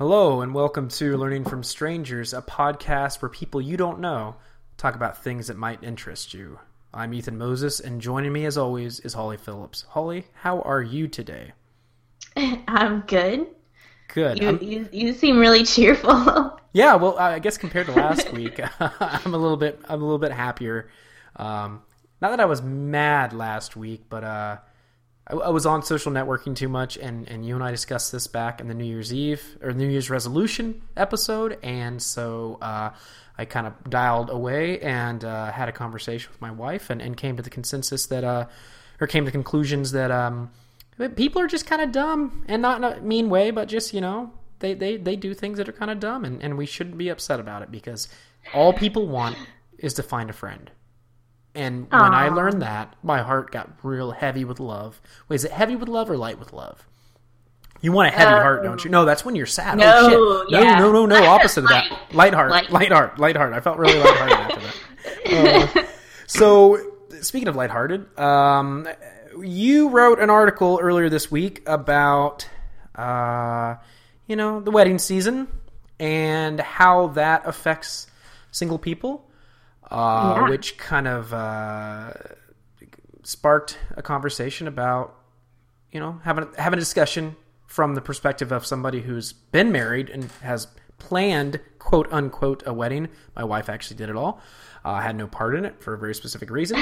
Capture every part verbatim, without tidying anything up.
Hello and welcome to Learning from Strangers, a podcast where people you don't know talk about things that might interest you. I'm Ethan Moses, and joining me as always is Holly Phillips. Holly, how are you today? I'm good. Good. You, you, you seem really cheerful. Yeah, well, I guess compared to last week, I'm a little bit I'm a little bit happier. Um, not that I was mad last week, but uh, I, I was on social networking too much, and, and you and I discussed this back in the New Year's Eve or New Year's resolution episode, and so uh, I kind of dialed away and uh, had a conversation with my wife, and, and came to the consensus that, uh, or came to conclusions that um, people are just kind of dumb, and not in a mean way, but just, you know, they, they, they do things that are kind of dumb, and, and we shouldn't be upset about it because all people want is to find a friend. And when Aww. I learned that, my heart got real heavy with love. Wait, is it heavy with love or light with love? You want a heavy um, heart, don't you? No, that's when you're sad. No, oh, shit. yeah. No, no, no, no, opposite of that. Light. Light heart. Light. Light heart. Light heart. I felt really lighthearted after that. Uh, so, speaking of lighthearted, um, you wrote an article earlier this week about, uh, you know, the wedding season and how that affects single people. Uh, Yeah. Which kind of uh, sparked a conversation about, you know, having having a discussion from the perspective of somebody who's been married and has planned, quote unquote, a wedding. My wife actually did it all. I uh, had no part in it for a very specific reason.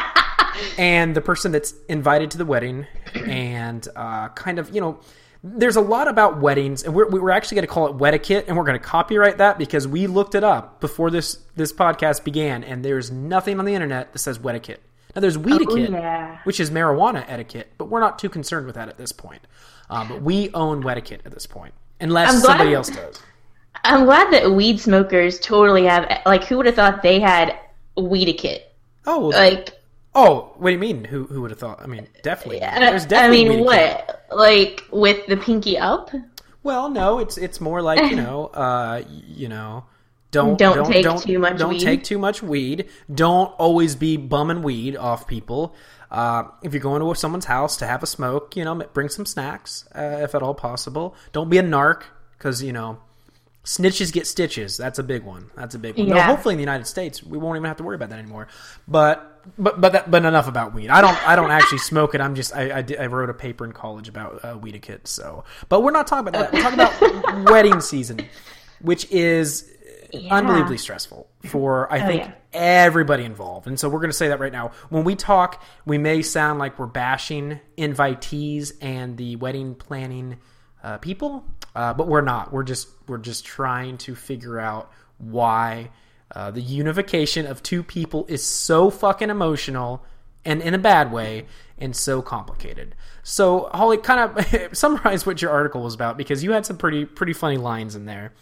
And the person that's invited to the wedding and uh, kind of, you know, there's a lot about weddings, and we're, we're actually going to call it Wetiquette, and we're going to copyright that because we looked it up before this, this podcast began, and there's nothing on the internet that says Wetiquette. Now, there's Weediquette, Oh, yeah. which is marijuana etiquette, but we're not too concerned with that at this point. Um, but we own Wetiquette at this point, unless I'm glad- somebody else does. I'm glad that weed smokers totally have, like, who would have thought they had weediquette? Oh, well, Like, oh, what do you mean? Who who would have thought? I mean, definitely. I, There's I definitely mean, Weediquette. what? Like, with the pinky up? Well, no, it's it's more like, you know, uh, you know, don't Don't don't take don't, too much don't weed. take too much weed. Don't always be bumming weed off people. Uh, if you're going to someone's house to have a smoke, you know, bring some snacks uh, if at all possible. Don't be a narc because, you know, snitches get stitches. That's a big one. That's a big one. Yeah. No, hopefully in the United States we won't even have to worry about that anymore. But but but that, but enough about weed. I don't I don't actually smoke it. I'm just I I, did, I wrote a paper in college about uh, weed etiquette. So, but we're not talking about that. We're talking about wedding season, which is Yeah. unbelievably stressful for I Oh, think yeah. everybody involved. And so we're going to say that right now. When we talk, we may sound like we're bashing invitees and the wedding planning uh, people, uh, but we're not. We're just we're just trying to figure out why uh, the unification of two people is so fucking emotional and in a bad way and so complicated. So Holly, kind of summarize what your article was about because you had some pretty pretty funny lines in there.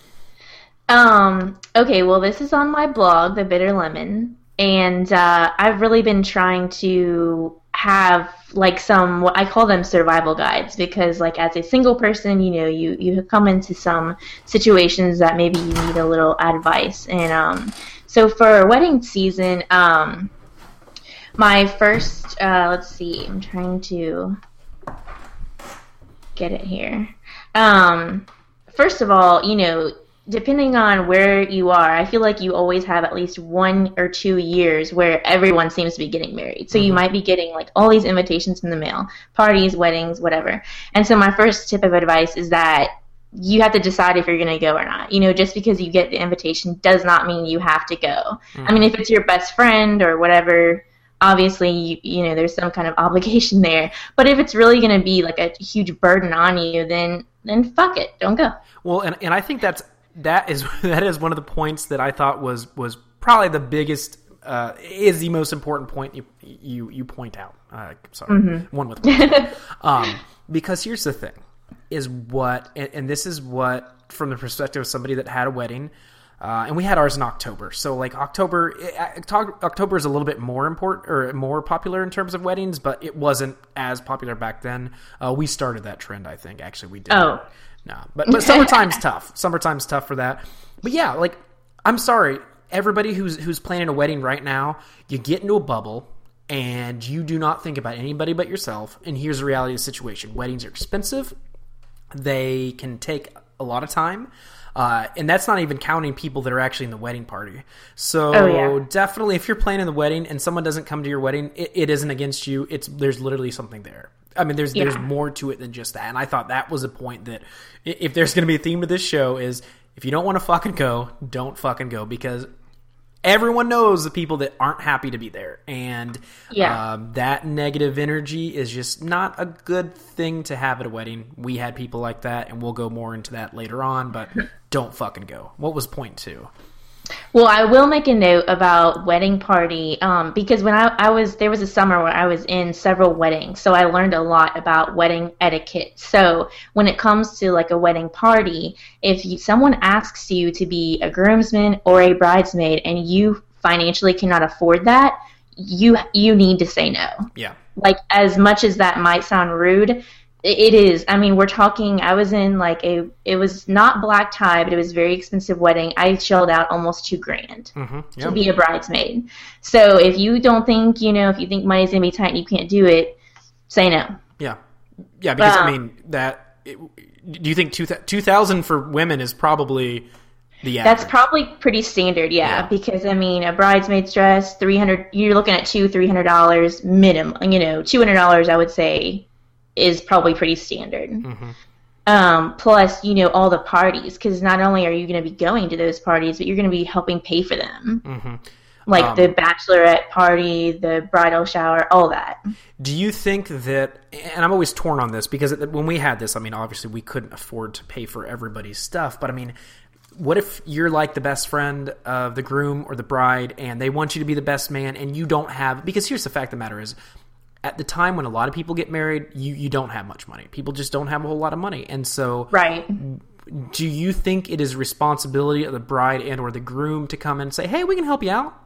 Um, okay, well, this is on my blog, The Bitter Lemon, and uh, I've really been trying to have, like, some, what I call them survival guides, because, like, as a single person, you know, you, you come into some situations that maybe you need a little advice, and um, so for wedding season, um, my first, uh, let's see, I'm trying to get it here. Um, first of all, you know, depending on where you are, I feel like you always have at least one or two years where everyone seems to be getting married. So you might be getting like all these invitations in the mail, parties, weddings, whatever. And so my first tip of advice is that you have to decide if you're going to go or not. You know, just because you get the invitation does not mean you have to go. Mm-hmm. I mean, if it's your best friend or whatever, obviously, you, you know, there's some kind of obligation there. But if it's really going to be like a huge burden on you, then then fuck it, don't go. Well, and and I think that's That is that is one of the points that I thought was was probably the biggest, uh, is the most important point you you, you point out. Uh, sorry, Mm-hmm. one with um, because here's the thing, is what, and, and this is what, from the perspective of somebody that had a wedding, uh, and we had ours in October. So like October, October is a little bit more important or more popular in terms of weddings, but it wasn't as popular back then. Uh, we started that trend, I think. Actually, we did. Oh. No, but, but summertime's tough. Summertime's tough for that. But yeah, like, I'm sorry, everybody who's who's planning a wedding right now, you get into a bubble and you do not think about anybody but yourself. And here's the reality of the situation. Weddings are expensive. They can take a lot of time. Uh, and that's not even counting people that are actually in the wedding party. So oh, yeah. definitely, if you're planning the wedding and someone doesn't come to your wedding, it, it isn't against you. It's there's literally something there. I mean, there's yeah. there's more to it than just that. And I thought that was a point that if there's going to be a theme of this show is if you don't want to fucking go, don't fucking go, because everyone knows the people that aren't happy to be there. And yeah. um, that negative energy is just not a good thing to have at a wedding. We had people like that, and we'll go more into that later on, but don't fucking go. What was point two? Well, I will make a note about wedding party um, because when I, I was, there was a summer where I was in several weddings, so I learned a lot about wedding etiquette. So when it comes to like a wedding party, if you, someone asks you to be a groomsman or a bridesmaid and you financially cannot afford that, you you need to say no. Yeah. Like, as much as that might sound rude, it is. I mean, we're talking, I was in like a, it was not black tie, but it was a very expensive wedding. I shelled out almost two grand mm-hmm. yep. to be a bridesmaid. So if you don't think, you know, if you think money's going to be tight and you can't do it, say no. Yeah. Yeah, because um, I mean, that, it, do you think two thousand for women is probably the average? That's probably pretty standard, yeah, yeah. Because, I mean, a bridesmaid's dress, three hundred dollars, you're looking at two hundred dollars, three hundred dollars minimum. You know, two hundred dollars, I would say, is probably pretty standard. Mm-hmm. Um, plus, you know, all the parties, because not only are you going to be going to those parties, but you're going to be helping pay for them. Mm-hmm. Like um, the bachelorette party, the bridal shower, all that. Do you think that, and I'm always torn on this, because when we had this, I mean, obviously we couldn't afford to pay for everybody's stuff, but I mean, what if you're like the best friend of the groom or the bride, and they want you to be the best man, and you don't have, because here's the fact of the matter is, at the time when a lot of people get married, you, you don't have much money. People just don't have a whole lot of money. And so right. do you think it is responsibility of the bride and or the groom to come and say, hey, we can help you out?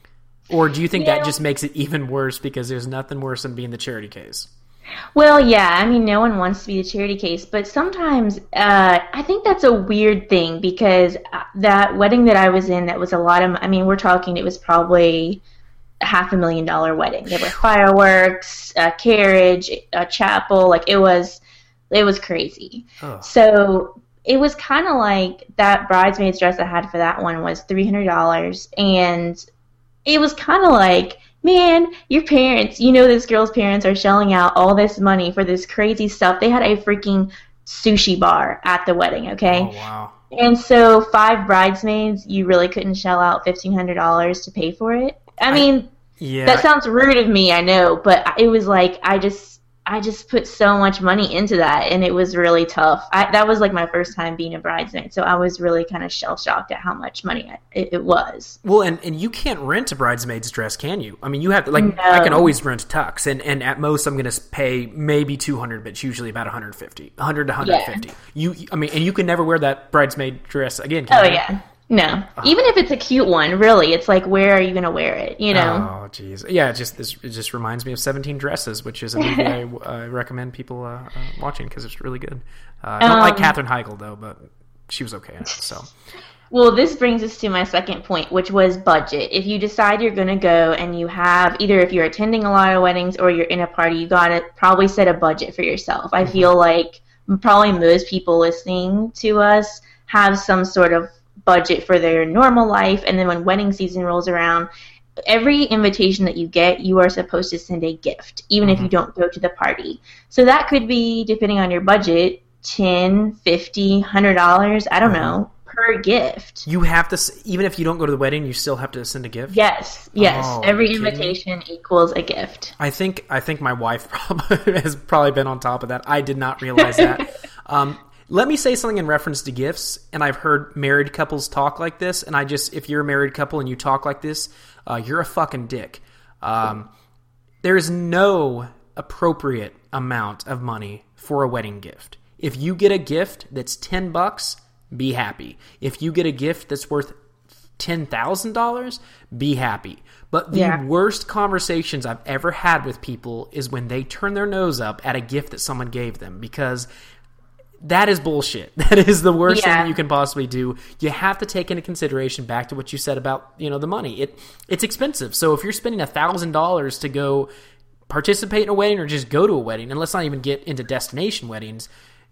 Or do you think you that know, just makes it even worse because there's nothing worse than being the charity case? Well, yeah. I mean, no one wants to be the charity case. But sometimes uh, I think that's a weird thing because that wedding that I was in, that was a lot of, I mean, we're talking, it was probably half a million dollar wedding. There were fireworks, a carriage, a chapel. Like it was, it was crazy. Oh. So it was kind of like that bridesmaid's dress I had for that one was three hundred dollars. And it was kind of like, man, your parents, you know, this girl's parents are shelling out all this money for this crazy stuff. They had a freaking sushi bar at the wedding. Okay. Oh, wow. And so five bridesmaids, you really couldn't shell out fifteen hundred dollars to pay for it. I mean, I, yeah, that sounds rude of me, I know, but it was like I just I just put so much money into that, and it was really tough. I, that was like my first time being a bridesmaid, so I was really kind of shell-shocked at how much money I, it, it was. Well, and, and you can't rent a bridesmaid's dress, can you? I mean, you have to, like, no. I can always rent a tux, and, and at most I'm going to pay maybe two hundred, but it's usually about one hundred fifty, one hundred to one hundred fifty. Yeah. You, I mean, and you can never wear that bridesmaid dress again, can oh, you? yeah. No. Oh. Even if it's a cute one, really, it's like, where are you going to wear it, you know? Oh, jeez. Yeah, it just, this, it just reminds me of seventeen Dresses, which is a movie I uh, recommend people uh, uh, watching because it's really good. Uh, I don't um, like Katherine Heigl, though, but she was okay in it, so... Well, this brings us to my second point, which was budget. If you decide you're going to go and you have, either if you're attending a lot of weddings or you're in a party, you got to probably set a budget for yourself. I mm-hmm. feel like probably most people listening to us have some sort of budget for their normal life, and then when wedding season rolls around, every invitation that you get, you are supposed to send a gift, even mm-hmm. if you don't go to the party. So that could be, depending on your budget, ten, fifty, one hundred dollars, I don't mm-hmm. know, per gift. You have to, even if you don't go to the wedding, you still have to send a gift? Yes, yes. Oh, every invitation equals a gift. I think I think my wife probably has probably been on top of that. I did not realize that. um, Let me say something in reference to gifts, and I've heard married couples talk like this, and I just, if you're a married couple and you talk like this, uh, you're a fucking dick. Um, there is no appropriate amount of money for a wedding gift. If you get a gift that's ten bucks, be happy. If you get a gift that's worth ten thousand dollars, be happy. But the yeah. worst conversations I've ever had with people is when they turn their nose up at a gift that someone gave them, because that is bullshit. That is the worst yeah. thing you can possibly do. You have to take into consideration, back to what you said about, you know, the money. It it's expensive. So if you're spending a thousand dollars to go participate in a wedding or just go to a wedding, and let's not even get into destination weddings,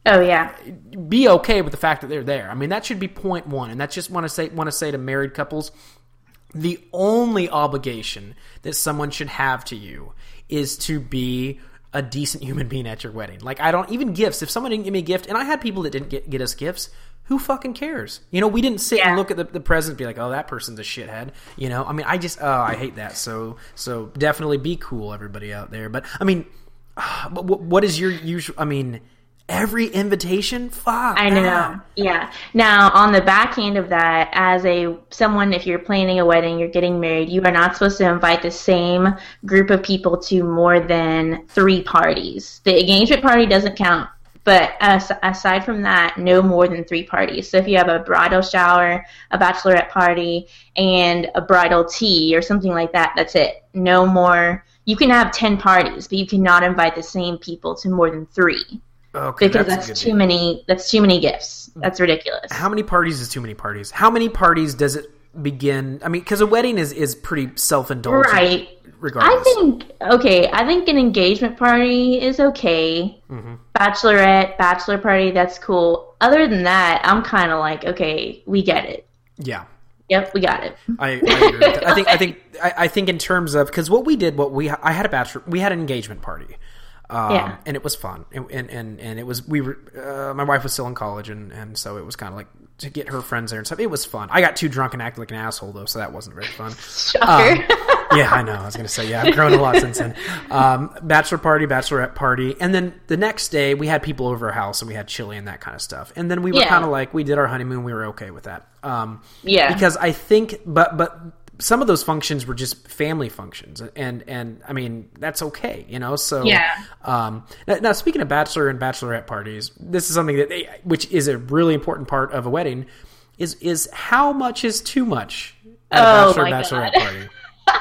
Oh yeah. Be okay with the fact that they're there. I mean, that should be point one. And that's just want to say want to say to married couples, the only obligation that someone should have to you is to be a decent human being at your wedding. Like, I don't even gifts. If someone didn't give me a gift, and I had people that didn't get, get us gifts, who fucking cares? You know, we didn't sit yeah. and look at the, the present and be like, oh, that person's a shithead. You know, I mean, I just, oh, I hate that. So, so definitely be cool, everybody out there. But I mean, uh, what, what is your usual? I mean. Every invitation? Fuck. I know. Man. Yeah. Now, on the back end of that, as a someone, if you're planning a wedding, you're getting married, you are not supposed to invite the same group of people to more than three parties. The engagement party doesn't count, but as, aside from that, no more than three parties. So if you have a bridal shower, a bachelorette party, and a bridal tea or something like that, that's it. No more. You can have ten parties, but you cannot invite the same people to more than three. Okay, because that's, that's too many. That's too many gifts. That's ridiculous. How many parties is too many parties? How many parties does it begin? I mean, because a wedding is, is pretty self-indulgent, right? Regardless, I think okay. I think an engagement party is okay. Mm-hmm. Bachelorette, bachelor party, that's cool. Other than that, I'm kind of like, okay, we get it. Yeah. Yep, we got it. I, I agree with that. I think. I think. I, I think in terms of because what we did, what we I had a bachelor, we had an engagement party. Um, yeah. And it was fun. And, and, and, and it was, we were, uh, my wife was still in college and, and so it was kind of like to get her friends there and stuff. It was fun. I got too drunk and acted like an asshole though, so that wasn't very fun. Shocker. Um, yeah, I know. I was going to say, yeah, I've grown a lot since then. Um, bachelor party, bachelorette party. And then the next day we had people over our house and we had chili and that kind of stuff. And then we were yeah. kind of like, we did our honeymoon. We were okay with that. Um, yeah. Because I think, but, but, some of those functions were just family functions, and and I mean that's okay, you know. So yeah. Um, now, now, speaking of bachelor and bachelorette parties, this is something that they, which is a really important part of a wedding, is is how much is too much at oh a bachelor my bachelorette God. party.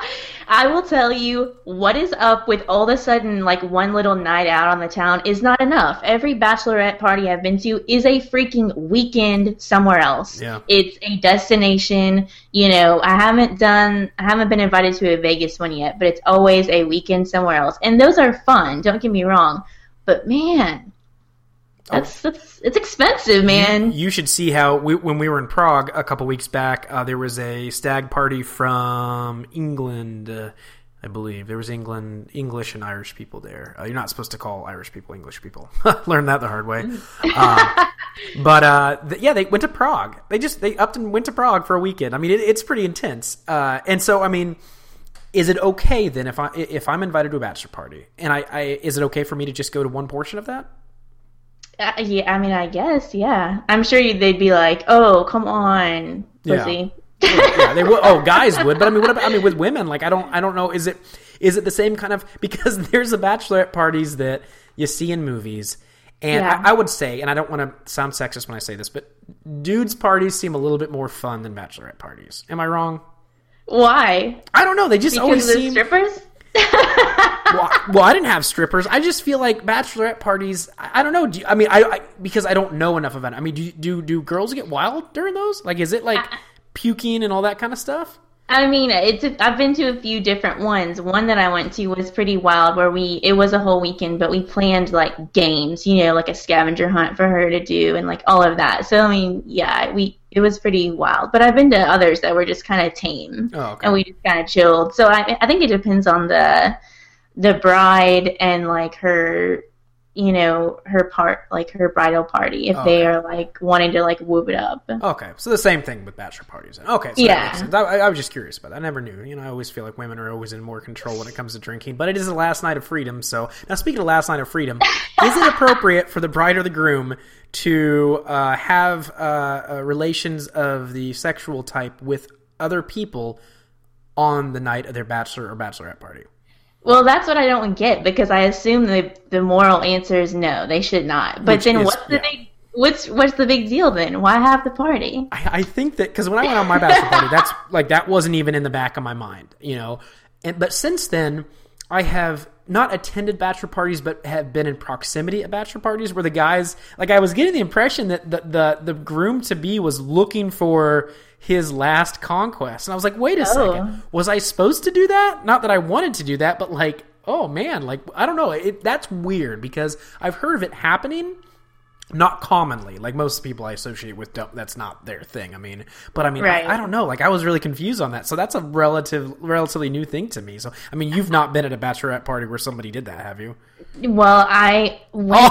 I will tell you what is up with all of a sudden like one little night out on the town is not enough. Every bachelorette party I've been to is a freaking weekend somewhere else. Yeah. It's a destination. You know, I haven't done, I haven't been invited to a Vegas one yet, but it's always a weekend somewhere else. And those are fun, don't get me wrong. But man, that's, oh. that's it's expensive, man. You, you should see how we, when we were in Prague a couple weeks back, uh, there was a stag party from England. Uh, I believe there was England, English and Irish people there. Uh, you're not supposed to call Irish people English people. Learned that the hard way. uh, but uh, th- yeah, they went to Prague. They just they upped and went to Prague for a weekend. I mean, it, it's pretty intense. Uh, and so, I mean, is it okay then if I if I'm invited to a bachelor party and I, I is it okay for me to just go to one portion of that? Uh, yeah, I mean, I guess, yeah. I'm sure you, they'd be like, "Oh, come on, pussy." Yeah, yeah they would. Oh, guys would, but I mean, what about? I mean, with women, like, I don't, I don't know. Is it, is it the same kind of? Because there's the bachelorette parties that you see in movies, and yeah. I, I would say, and I don't want to sound sexist when I say this, but dudes' parties seem a little bit more fun than bachelorette parties. Am I wrong? Why? I don't know. They just because always of the seem strippers. well, I, well, I didn't have strippers. I just feel like bachelorette parties. I, I don't know. Do you, I mean, I, I because I don't know enough about it. I mean, do do do girls get wild during those? Like, is it like I, puking and all that kind of stuff? I mean, it's a, I've been to a few different ones. One that I went to was pretty wild, where we it was a whole weekend, but we planned like games, you know, like a scavenger hunt for her to do, and like all of that. So I mean, yeah, we it was pretty wild. But I've been to others that were just kind of tame, oh, okay. and we just kind of chilled. So I I think it depends on the the bride and like her, you know, her part, like her bridal party, if okay. they are like wanting to like whoop it up. Okay, so the same thing with bachelor parties. Okay, so yeah. I, I was just curious about that. I never knew. You know, I always feel like women are always in more control when it comes to drinking, but it is the last night of freedom. So now, speaking of last night of freedom, is it appropriate for the bride or the groom to uh, have uh, uh, relations of the sexual type with other people on the night of their bachelor or bachelorette party? Well, that's what I don't get, because I assume the the moral answer is no, they should not. But Which then is, what's the yeah. big what's what's the big deal then? Why have the party? I, I think that because when I went on my bachelor party, that's like that wasn't even in the back of my mind, you know. And but since then, I have not attended bachelor parties, but have been in proximity at bachelor parties where the guys, like, I was getting the impression that the the, the groom to be was looking for his last conquest, and I was like, wait a Oh. second, was I supposed to do that? Not that I wanted to do that, but like, oh man, like I don't know, it, that's weird because I've heard of it happening. Not commonly, like most people I associate with, don't, that's not their thing. I mean, but I mean, Right. I, I don't know. Like, I was really confused on that. So that's a relative, relatively new thing to me. So, I mean, you've not been at a bachelorette party where somebody did that, have you? Well, I went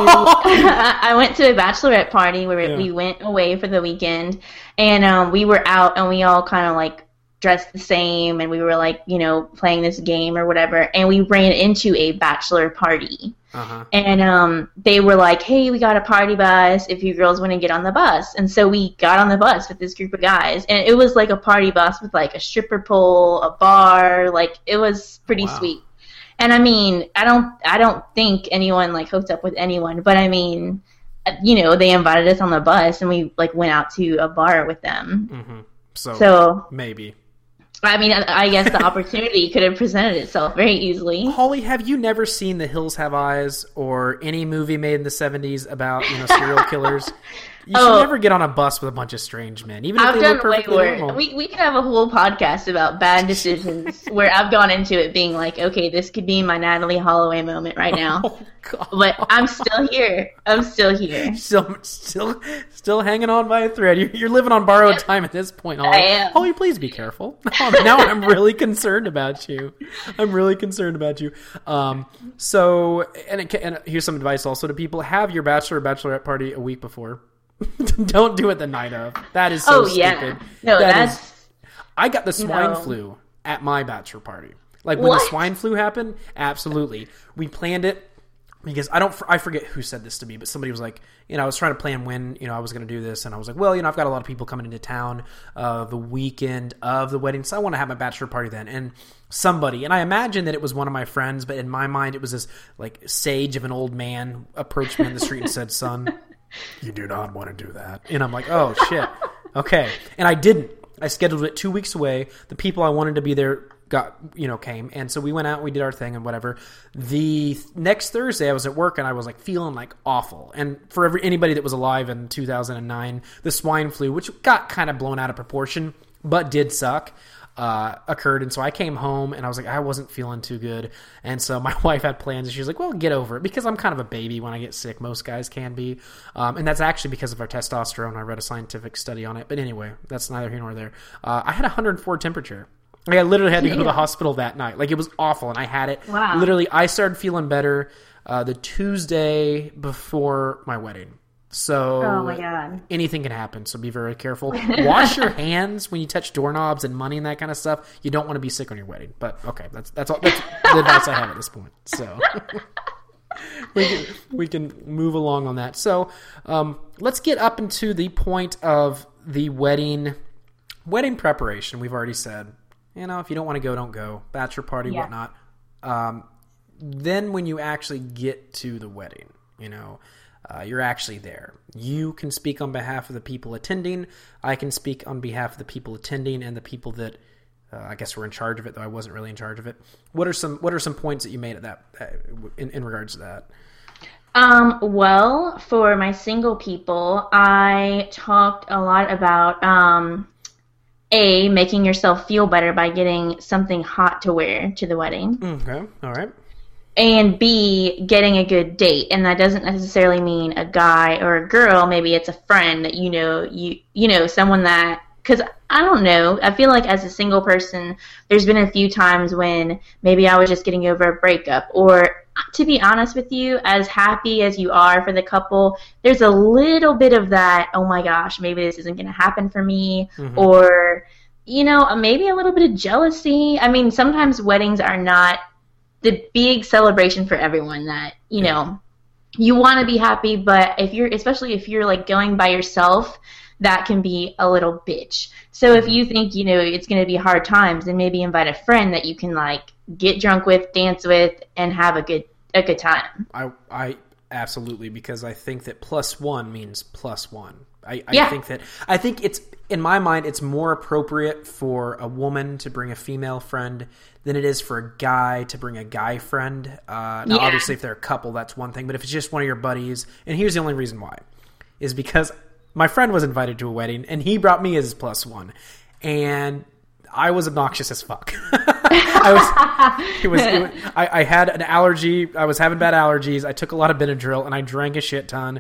to I went to a bachelorette party where Yeah. we went away for the weekend, and um, we were out, and we all kind of like dressed the same, and we were like, you know, playing this game or whatever, and we ran into a bachelor party. Uh-huh. And um, they were like, hey, we got a party bus if you girls want to get on the bus. And so we got on the bus with this group of guys. And it was like a party bus with like a stripper pole, a bar. Like, it was pretty Wow. sweet. And I mean, I don't I don't think anyone like hooked up with anyone. But I mean, you know, they invited us on the bus and we like went out to a bar with them. Mm-hmm. So, So, maybe. I mean, I, I guess the opportunity could have presented itself very easily. Holly, have you never seen The Hills Have Eyes or any movie made in the seventies about, you know, serial killers? You should Oh. never get on a bus with a bunch of strange men, even if I've they done look way perfectly worse. normal. We we could have a whole podcast about bad decisions where I've gone into it being like, okay, this could be my Natalie Holloway moment right now. Oh, God. But I'm still here. I'm still here. Still, still, still hanging on by a thread. You're, you're living on borrowed time at this point, Holly. I am. Holly, please be careful. Now, now I'm really concerned about you. I'm really concerned about you. Um, so, and, it, and here's some advice also to people: have your bachelor or bachelorette party a week before. Don't do it the night of. That is so Oh yeah. stupid. No, That that's is- I got the swine No. flu at my bachelor party. Like when What? the swine flu happened, absolutely. We planned it because I don't, I forget who said this to me, but somebody was like, you know, I was trying to plan when, you know, I was going to do this. And I was like, well, you know, I've got a lot of people coming into town uh, the weekend of the wedding. So I want to have my bachelor party then. And somebody, and I imagine that it was one of my friends, but in my mind, it was this like sage of an old man approached me in the street and said, son, you do not want to do that. And I'm like, oh shit. Okay. And I didn't. I scheduled it two weeks away. The people I wanted to be there got, you know, came. And so we went out, we did our thing and whatever. The next Thursday I was at work and I was like feeling like awful. And for every, anybody that was alive in two thousand nine, the swine flu, which got kind of blown out of proportion, but did suck, uh, occurred. And so I came home and I was like, I wasn't feeling too good. And so my wife had plans and she was like, well, get over it, because I'm kind of a baby when I get sick. Most guys can be. Um, and that's actually because of our testosterone. I read a scientific study on it. But anyway, that's neither here nor there. Uh, I had one hundred four temperature. Like, I literally had to go to the hospital that night. Like, it was awful, and I had it. Wow. Literally, I started feeling better uh, the Tuesday before my wedding. So Oh my God. anything can happen, so be very careful. Wash your hands when you touch doorknobs and money and that kind of stuff. You don't want to be sick on your wedding. But, okay, that's that's all. That's the advice I have at this point. So we can, we can move along on that. So um, let's get up into the point of the wedding wedding preparation. We've already said, you know, if you don't want to go, don't go. Bachelor party, Yeah. whatnot. Um, then when you actually get to the wedding, you know, uh, you're actually there. You can speak on behalf of the people attending. I can speak on behalf of the people attending and the people that uh, I guess were in charge of it, though I wasn't really in charge of it. What are some What are some points that you made at that uh, in, in regards to that? Um, well, for my single people, I talked a lot about um, A, making yourself feel better by getting something hot to wear to the wedding. Okay, all right. And B, getting a good date. And that doesn't necessarily mean a guy or a girl. Maybe it's a friend that you know, you you know, someone that, because I don't know, I feel like as a single person, there's been a few times when maybe I was just getting over a breakup. Or to be honest with you, as happy as you are for the couple, there's a little bit of that, oh my gosh, maybe this isn't going to happen for me. Mhm. Or, you know, maybe a little bit of jealousy. I mean, sometimes weddings are not the big celebration for everyone that, you Yeah. know, you want to be happy, but if you're, especially if you're like going by yourself, that can be a little bitch. So if you think, you know, it's going to be hard times, then maybe invite a friend that you can like get drunk with, dance with, and have a good, a good time. I I absolutely, because I think that plus one means plus one. I, I Yeah. think that I think it's, in my mind, it's more appropriate for a woman to bring a female friend than it is for a guy to bring a guy friend. Uh, now, Yeah. obviously, if they're a couple, that's one thing. But if it's just one of your buddies, and here's the only reason why, is because my friend was invited to a wedding, and he brought me as his plus one, and I was obnoxious as fuck. I was, it was, it was I, I had an allergy. I was having bad allergies. I took a lot of Benadryl, and I drank a shit ton.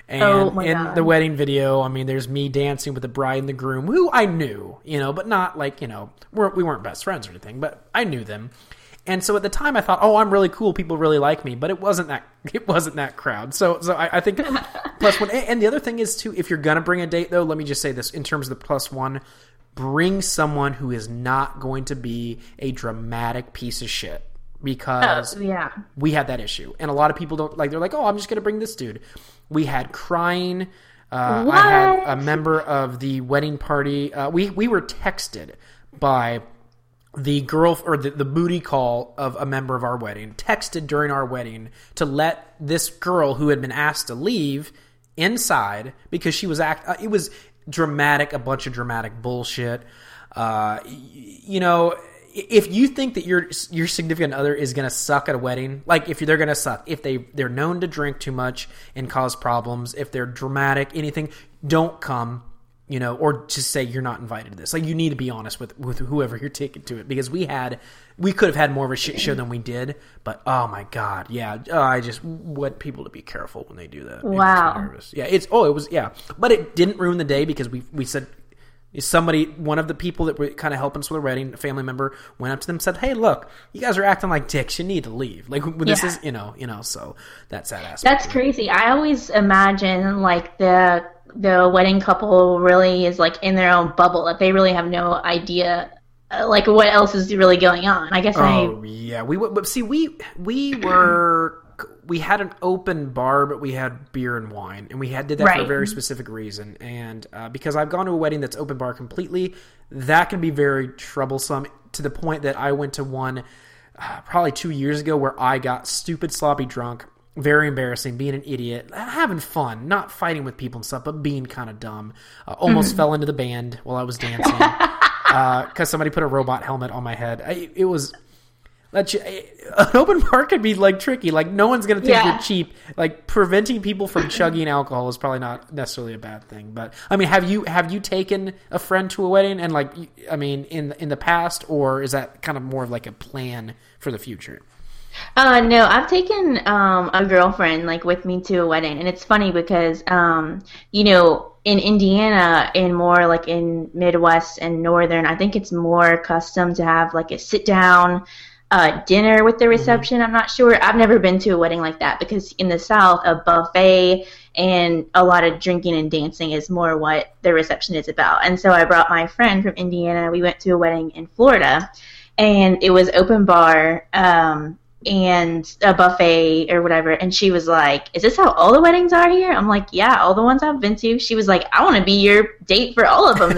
And Oh my in God. the wedding video, I mean, there's me dancing with the bride and the groom, who I knew, you know, but not like, you know, we're, we weren't best friends or anything, but I knew them. And so at the time I thought, oh, I'm really cool. People really like me, but it wasn't that, it wasn't that crowd. So, so I, I think plus one, and the other thing is too, if you're going to bring a date though, let me just say this in terms of the plus one, bring someone who is not going to be a dramatic piece of shit, because Oh, yeah. we had that issue. And a lot of people don't like, they're like, oh, I'm just going to bring this dude. We had crying. Uh, I had a member of the wedding party. Uh, we, we were texted by the girl or the, the booty call of a member of our wedding, texted during our wedding to let this girl who had been asked to leave inside because she was act. Uh, it was dramatic, a bunch of dramatic bullshit. Uh, you know, if you think that your your significant other is going to suck at a wedding, like if they're going to suck, if they they're known to drink too much and cause problems, if they're dramatic, anything, don't come. You know, or just say you're not invited to this. Like, you need to be honest with, with whoever you're taking to it, because we had, we could have had more of a shit show than we did. But oh my god, yeah, oh, I just want people to be careful when they do that. It makes me Wow. nervous. Yeah, it's oh, it was yeah, but it didn't ruin the day because we we said somebody, one of the people that were kind of helping us with the wedding, a family member, went up to them and said, "Hey, look, you guys are acting like dicks. You need to leave. Like this Yeah. is you know you know." So that's that aspect. That's of it. crazy. I always imagine like the the wedding couple really is like in their own bubble, that they really have no idea uh, like what else is really going on. I guess Oh I yeah, we w- but see we we were we had an open bar, but we had beer and wine, and we had did that for a Right. very specific reason. And uh, because I've gone to a wedding that's open bar completely, that can be very troublesome to the point that I went to one uh, probably two years ago where I got stupid sloppy drunk. Very embarrassing, being an idiot, having fun, not fighting with people and stuff, but being kind of dumb. Uh, almost fell into the band while I was dancing because uh, somebody put a robot helmet on my head. I, it was let you, an open bar could be like tricky. Like no one's gonna think Yeah. you're cheap. Like preventing people from chugging alcohol is probably not necessarily a bad thing. But I mean, have you have you taken a friend to a wedding and like I mean in in the past, or is that kind of more of like a plan for the future? Uh, no, I've taken um, a girlfriend like with me to a wedding, and it's funny because um, you know, in Indiana and more like in Midwest and Northern, I think it's more custom to have like a sit down uh, dinner with the reception. I'm not sure. I've never been to a wedding like that because in the South, a buffet and a lot of drinking and dancing is more what the reception is about. And so I brought my friend from Indiana. We went to a wedding in Florida, and it was open bar. Um, and a buffet or whatever, and she was like, is this how all the weddings are here? I'm like, yeah, all the ones I've been to. She was like, I want to be your date for all of them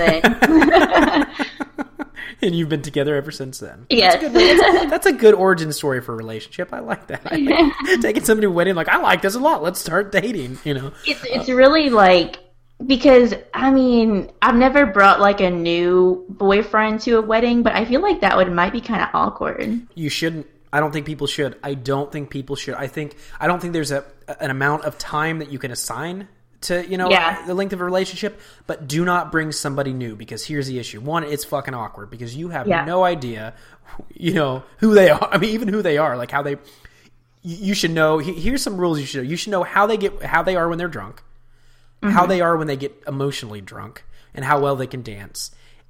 then. And you've been together ever since then. Yes. That's a good, that's, that's a good origin story for a relationship. I like that. I like taking somebody to a wedding like, I like this a lot. Let's start dating, you know. It's it's really like, because I mean, I've never brought like a new boyfriend to a wedding, but I feel like that would might be kind of awkward. You shouldn't. I don't think people should. I don't think people should. I think I don't think there's a an amount of time that you can assign to, you know, Yeah. the length of a relationship, but do not bring somebody new, because here's the issue. One, it's fucking awkward because you have Yeah. no idea, you know, who they are. I mean, even who they are, like how they you you should know. he- Here's some rules you should know. You should know how they get how they are when they're drunk, how they are when they get emotionally drunk, and how well they can dance.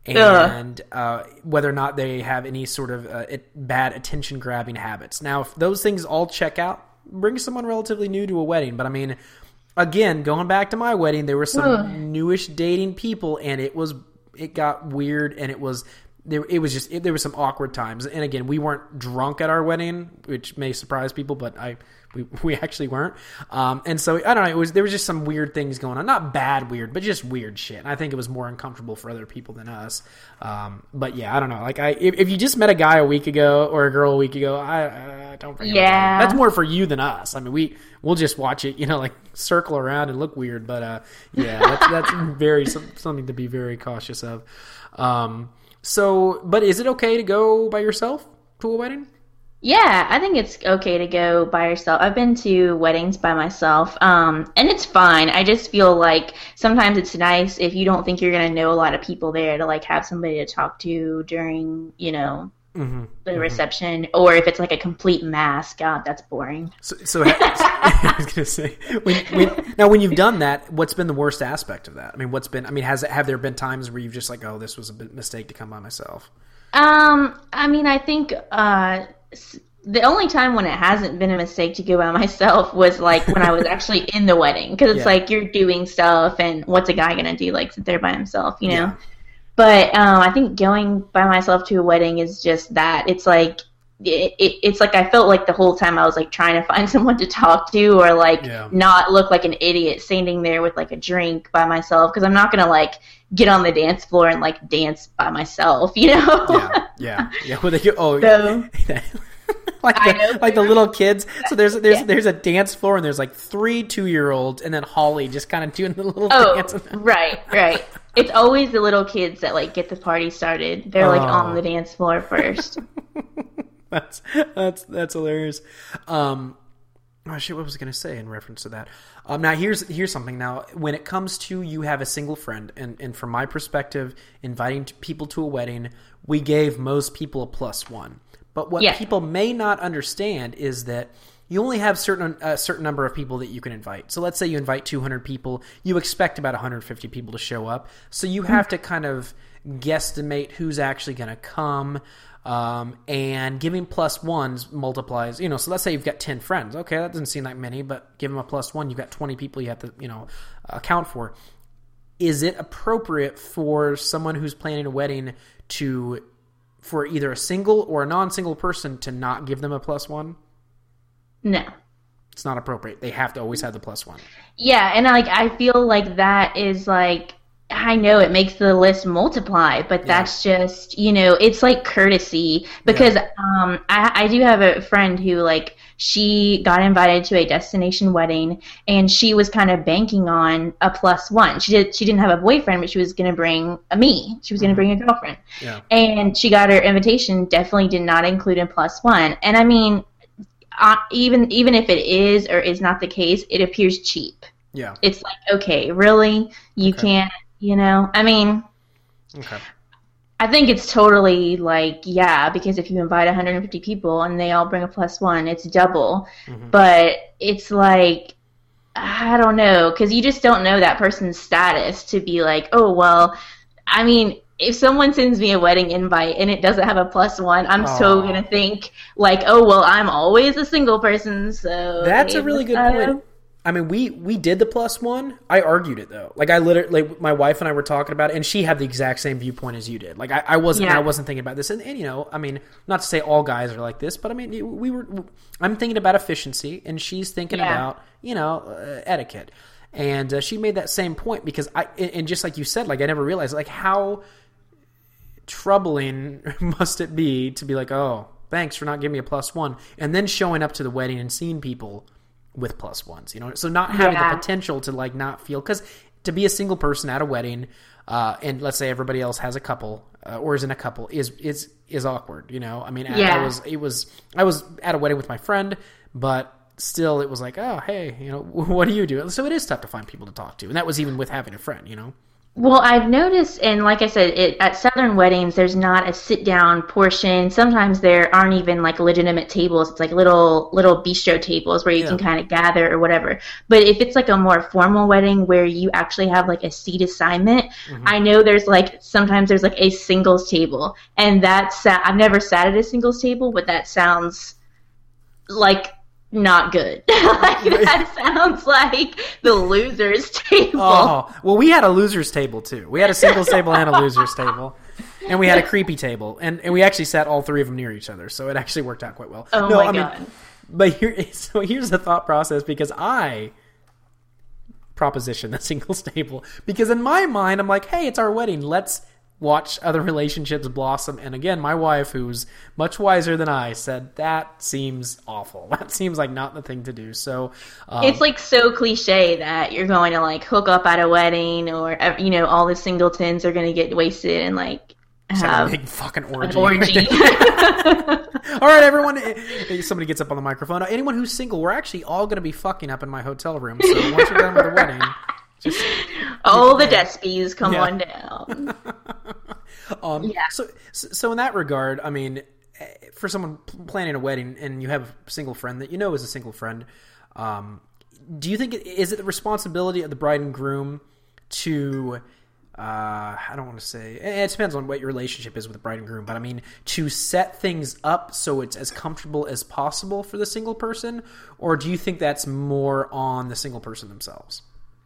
And uh, whether or not they have any sort of uh, it, bad attention grabbing habits. Now, if those things all check out, bring someone relatively new to a wedding. But I mean, again, going back to my wedding, there were some Ugh. newish dating people, and it was it got weird, and it was there. It was just it, there were some awkward times. And again, we weren't drunk at our wedding, which may surprise people, but I. We, we actually weren't. Um, and so, I don't know, it was there was just some weird things going on. Not bad weird, but just weird shit. And I think it was more uncomfortable for other people than us. Um, but yeah, I don't know. Like, I if, if you just met a guy a week ago or a girl a week ago, I, I don't bring it up. Yeah. That's more for you than us. I mean, we, we'll just watch it, you know, like circle around and look weird. But uh, yeah, that's, that's very something to be very cautious of. Um, so, but is it okay to go by yourself to a wedding? Yeah, I think it's okay to go by yourself. I've been to weddings by myself, um, and it's fine. I just feel like sometimes it's nice if you don't think you're going to know a lot of people there to like have somebody to talk to during, you know, mm-hmm. the mm-hmm. reception, or if it's like a complete mass. God, that's boring. So, so I was gonna say, when, when, now when you've done that, what's been the worst aspect of that? I mean, what's been? I mean, has have there been times where you've just like, oh, this was a mistake to come by myself? Um, I mean, I think uh, the only time when it hasn't been a mistake to go by myself was like when I was actually in the wedding, because it's yeah. like you're doing stuff, and what's a guy gonna do? Like sit there by himself, you know? Yeah. But um, I think going by myself to a wedding is just that. It's like it, it, it's like I felt like the whole time I was like trying to find someone to talk to, or like yeah. not look like an idiot standing there with like a drink by myself, because I'm not gonna like get on the dance floor and like dance by myself, you know? Yeah, yeah, yeah. Well, they go, oh, so, like the, like the little kids. So there's there's yeah. there's a dance floor, and there's like three two year olds, and then Holly just kind of doing the little oh, dance. right, right. It's always the little kids that like get the party started. They're like oh. on the dance floor first. that's that's that's hilarious. Um, oh shit, what was I going to say in reference to that? Um, now here's here's something. Now, when it comes to you have a single friend, and and from my perspective, inviting people to a wedding, we gave most people a plus one. But what yeah. people may not understand is that you only have certain a certain number of people that you can invite. So let's say you invite two hundred people, you expect about one hundred fifty people to show up. So you have to kind of guesstimate who's actually going to come, um, and giving plus ones multiplies. You know, so let's say you've got ten friends. Okay, that doesn't seem like many, but give them a plus one. You've got twenty people you have to you know account for. Is it appropriate for someone who's planning a wedding to, for either a single or a non-single person, to not give them a plus one? No. It's not appropriate. They have to always have the plus one. Yeah, and like I feel like that is like, I know it makes the list multiply, but yeah. that's just, you know, it's like courtesy, because yeah. um I, I do have a friend who like she got invited to a destination wedding, and she was kind of banking on a plus one. She did she didn't have a boyfriend, but she was going to bring a me. She was going to bring a girlfriend. Yeah. And she got her invitation, definitely did not include a plus one. And I mean, Uh, even even if it is or is not the case, it appears cheap. Yeah. It's like, okay, really? You okay. can't, you know? I mean, okay. I think it's totally like, yeah, because if you invite one hundred fifty people and they all bring a plus one, it's double. Mm-hmm. But it's like, I don't know, because you just don't know that person's status to be like, oh, well, I mean, if someone sends me a wedding invite and it doesn't have a plus one, I'm Aww. so going to think like, oh, well, I'm always a single person. So that's a really good point. I mean, we, we did the plus one. I argued it though. Like I literally, like my wife and I were talking about it, and she had the exact same viewpoint as you did. Like I, I wasn't, yeah. I wasn't thinking about this. And, and, you know, I mean, not to say all guys are like this, but I mean, we were, I'm thinking about efficiency, and she's thinking yeah. about, you know, uh, etiquette. And uh, she made that same point, because I, and just like you said, like I never realized like how troubling must it be to be like, oh, thanks for not giving me a plus one, and then showing up to the wedding and seeing people with plus ones, you know, so not having yeah. the potential to like not feel, because to be a single person at a wedding, uh, and let's say everybody else has a couple uh, or is in a couple is is is awkward, you know. I mean, yeah. I, I was it was I was at a wedding with my friend, but still it was like, oh, hey, you know, what do you do? So it is tough to find people to talk to, and that was even with having a friend, you know. Well, I've noticed, and like I said, it, at Southern weddings, there's not a sit-down portion. Sometimes there aren't even like legitimate tables. It's like little little bistro tables where you yeah. can kind of gather or whatever. But if it's like a more formal wedding where you actually have like a seat assignment, mm-hmm. I know there's like sometimes there's like a singles table, and that's I've never sat at a singles table, but that sounds like not good. Like that sounds like the losers table. Oh, well, we had a losers table too. We had a singles table and a losers table, and we had a creepy table, and, and we actually sat all three of them near each other, so it actually worked out quite well. Oh no, my I god! Mean, but here, so here's the thought process, because I proposition the singles table, because in my mind I'm like, hey, it's our wedding. Let's watch other relationships blossom. And again, my wife, who's much wiser than I, said that seems awful. That seems like not the thing to do. So um, it's like so cliche that you're going to like hook up at a wedding, or you know, all the singletons are going to get wasted and like have a big fucking orgy. orgy. All right, everyone. Somebody gets up on the microphone. Anyone who's single, we're actually all going to be fucking up in my hotel room. So once you're done with the wedding, just all the despies come yeah. on down. um, yeah. So, so in that regard, I mean, for someone planning a wedding and you have a single friend that you know is a single friend, um, do you think it, is it the responsibility of the bride and groom to, uh, I don't want to say, it depends on what your relationship is with the bride and groom, but I mean, to set things up so it's as comfortable as possible for the single person, or do you think that's more on the single person themselves?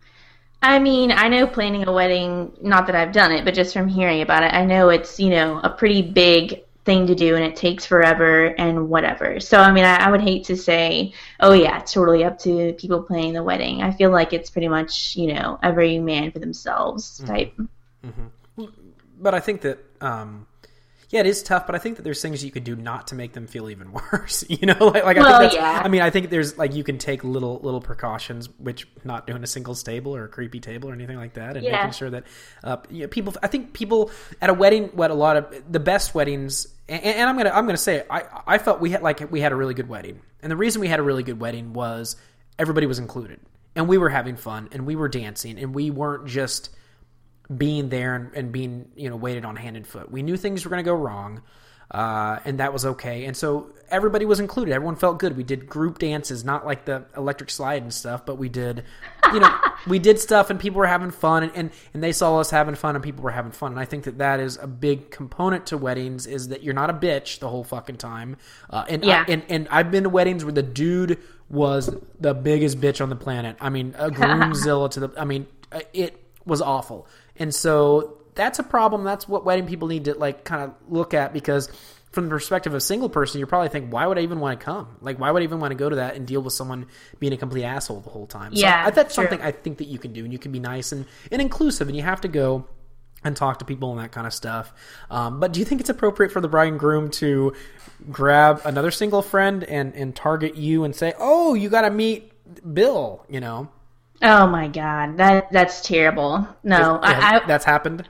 I mean, I know planning a wedding, not that I've done it, but just from hearing about it, I know it's, you know, a pretty big thing to do and it takes forever and whatever. So, I mean, I, I would hate to say, oh yeah, it's totally up to people planning the wedding. I feel like it's pretty much, you know, every man for themselves type. Mm-hmm. But I think that, um, yeah, it is tough, but I think that there's things you could do not to make them feel even worse. You know, like, like I well, think that's, yeah. I mean, I think there's like, you can take little, little precautions, which not doing a singles table or a creepy table or anything like that. And yeah. making sure that, uh, you know, people, I think people at a wedding, what a lot of the best weddings, and, and I'm going to, I'm going to say, it, I, I felt we had like, we had a really good wedding. And the reason we had a really good wedding was everybody was included and we were having fun and we were dancing and we weren't just being there and, and being, you know, waited on hand and foot. We knew things were going to go wrong, uh, and that was okay. And so everybody was included. Everyone felt good. We did group dances, not like the electric slide and stuff, but we did, you know, we did stuff and people were having fun and, and, and they saw us having fun and people were having fun. And I think that that is a big component to weddings is that you're not a bitch the whole fucking time. Uh, and, yeah. I, and, and I've been to weddings where the dude was the biggest bitch on the planet. I mean, a groomzilla to the, I mean, it was awful. And so that's a problem. That's what wedding people need to like kind of look at, because from the perspective of a single person, you probably think, why would I even want to come? Like, why would I even want to go to that and deal with someone being a complete asshole the whole time? So yeah, I, that's true. something I think that you can do, and you can be nice and, and inclusive, and you have to go and talk to people and that kind of stuff. Um, but do you think it's appropriate for the bride and groom to grab another single friend and, and target you and say, oh, you got to meet Bill, you know? Oh my god, that that's terrible. No, Is, I, I that's happened.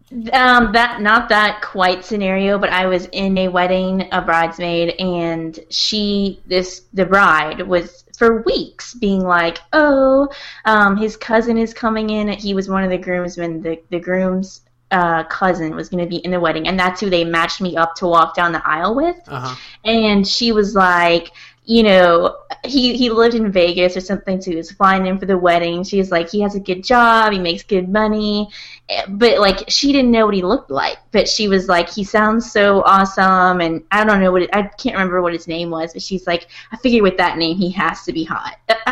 Um, that not that quite scenario, but I was in a wedding, a bridesmaid, and she, this the bride was for weeks being like, "Oh, um, his cousin is coming in." He was one of the groomsmen. The the groom's uh, cousin was going to be in the wedding, and that's who they matched me up to walk down the aisle with. Uh-huh. And she was like, you know, he, he lived in Vegas or something, so he was flying in for the wedding. She's like, he has a good job, he makes good money. But, like, she didn't know what he looked like. But she was like, he sounds so awesome, and I don't know what it, I can't remember what his name was, but she's like, I figured with that name, he has to be hot.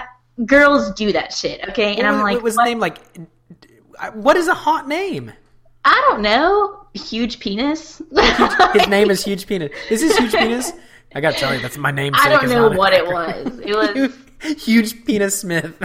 Girls do that shit, okay? And what, I'm like, what was what? his name? Like, what is a hot name? I don't know. Huge penis. His name is Huge Penis. Is this Huge Penis? I gotta tell you, that's my name. I don't know what it was. It was Huge Penis Smith.